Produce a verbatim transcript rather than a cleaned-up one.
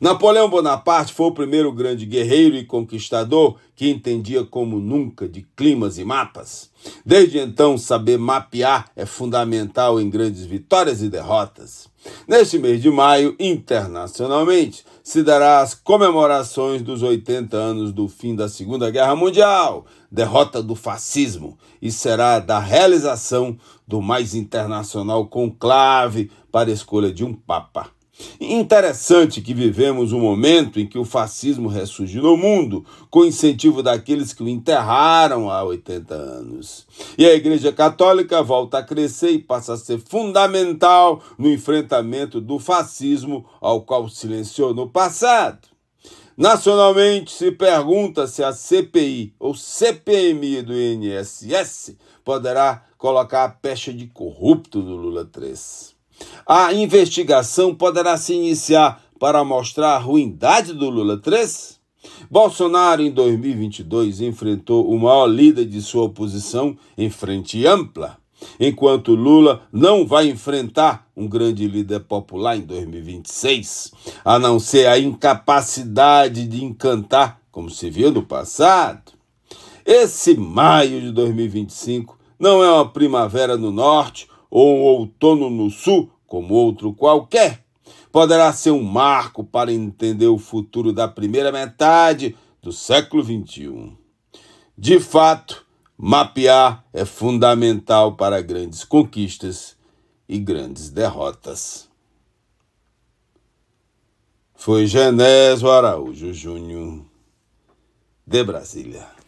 Napoleão Bonaparte foi o primeiro grande guerreiro e conquistador que entendia como nunca de climas e mapas. Desde então, saber mapear é fundamental em grandes vitórias e derrotas. Neste mês de maio, internacionalmente, se dará as comemorações dos oitenta anos do fim da Segunda Guerra Mundial, derrota do fascismo, e será da realização do mais internacional conclave para a escolha de um Papa. Interessante que vivemos um momento em que o fascismo ressurge no mundo, com incentivo daqueles que o enterraram há oitenta anos. E a Igreja Católica volta a crescer e passa a ser fundamental no enfrentamento do fascismo, ao qual silenciou no passado. Nacionalmente, se pergunta se a C P I ou C P M I do I N S S poderá colocar a pecha de corrupto no Lula três. A investigação poderá se iniciar para mostrar a ruindade do Lula três? Bolsonaro, em dois mil e vinte e dois, enfrentou o maior líder de sua oposição em frente ampla, enquanto Lula não vai enfrentar um grande líder popular em dois mil e vinte e seis, a não ser a incapacidade de encantar, como se viu no passado. Esse maio de dois mil e vinte e cinco não é uma primavera no norte ou um outono no sul, como outro qualquer. Poderá ser um marco para entender o futuro da primeira metade do século vinte e um. De fato, mapear é fundamental para grandes conquistas e grandes derrotas. Foi Genésio Araújo Júnior, de Brasília.